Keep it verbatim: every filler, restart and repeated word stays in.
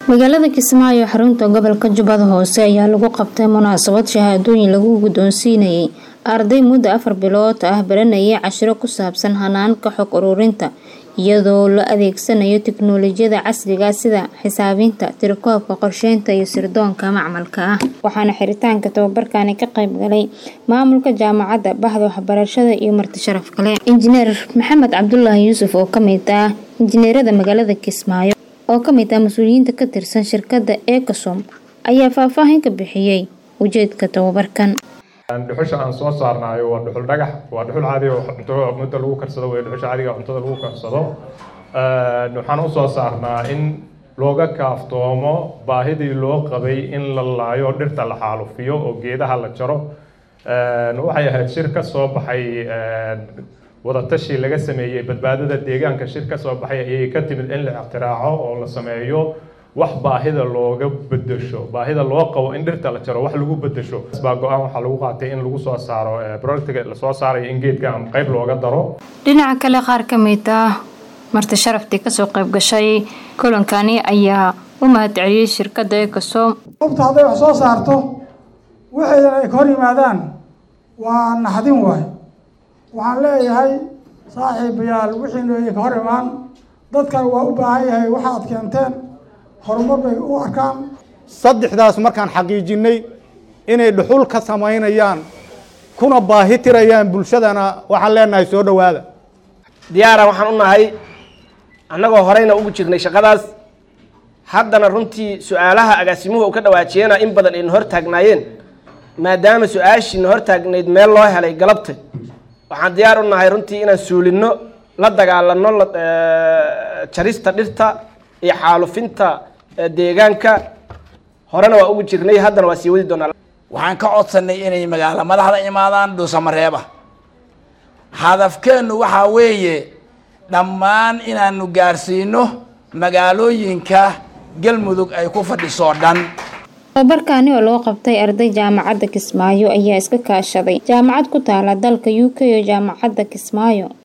magaalada Kismaayo xarunta gobolka Jubbada Hoose ayaa lagu qabtay munaasabad shahaadooyin lagu guddoonsiinayay arday muddo afar bilood ah baranayay cashiro ku saabsan hanaanka xog ururinta iyadoo la adeegsanayo tiknoolajiyada casriga sida xisaabinta, tirakoobka, qorsheynta iyo sirdoonka macmalka ah. waxaana xiritaanka tababarkani ka qayb galay maamulka jaamacadda, bahda waxbarashada iyo marti sharaf kale. Injineer Maxamed Cabdullaahi Yuusuf oo kamid ah injineerada magaalada Kismaayo oo kamid ah mas'uuliyiinta ka tirsan shirkadda Ecosom ayaa faahfaahin ka bixiyay ujeedka tababarkan. dhuxusha aan soo saarnaayo waa dhuxul dhagax, waa dhuxul caadi oo cuntada muddo lagu karsado, way dhuxusha caadiga cuntada lagu karsado. ee waxaan u soo saarnaa in looga kaaftoomo baahidii loo qabay in la laayo dhirta la xaalufiyo oo geedaha la jaro. ee waxay ahayd shir ka soo baxay wada tashi laga sameeyay badbaadada deegaanka. shir ka soo baxay ayay ka timid in la ixtiraaco oo la sameeyo wax baahida looga bedesho, baahida loo qabo in dhirta la jaro wax lagu bedesho. Isbaa go'aan waxa lagu qaatay in lagu soo saaro projectiga la soo saaray in geedka qayb looga daro. dhinaca kale qaar ka mid ah marti sharaftii ka soo qayb gashay kulankani ayaa u mahadceliyay shirkadda Ecosom. qofta haday wax soo saarto waxay ay ka hor yimaadaan waa naxdin waay. waxaan leeyahay saaxiibayaal wixii ay ka hor imaan dadkan waa u baahan yahay waxa aad keenteen horumar bay u arkaan. saddexdaas markaan xaqiijinay inay dhuxul ka samaynayaan kuna baahi tirayaan bulshadana waxaan leenahay soo dhawaada. diyaara waxaan u nahay annagoo horeyna ugu jirnay shaqadaas, haddana runtii su'aalaha agaasimuhu uu ka dhawaajiyana in badan ay hor taagnaayeen, maadaama su'aashii hor taagnayd meel loo helay galabta. waxaan diyaar u nahay runtii inaan suulino, la dagaalano jarista dhirta iyo xaalufinta deegaanka. horena waa ugu jirnay, haddana waa sii wadi doonaa. waxaan ka codsanay inay magaalo madaxda imaadaan dhuusamareeba. hadafkeenu waxaa weeye dhammaan inaanu gaarsiino magaalooyinka galmudug ay ku fadhiso dhan. tababarkani oo loo qabtay arday jaamacadda Kismaayo ayaa iska kaashaday jaamacad ku taala dalka U K iyo jaamacadda Kismaayo.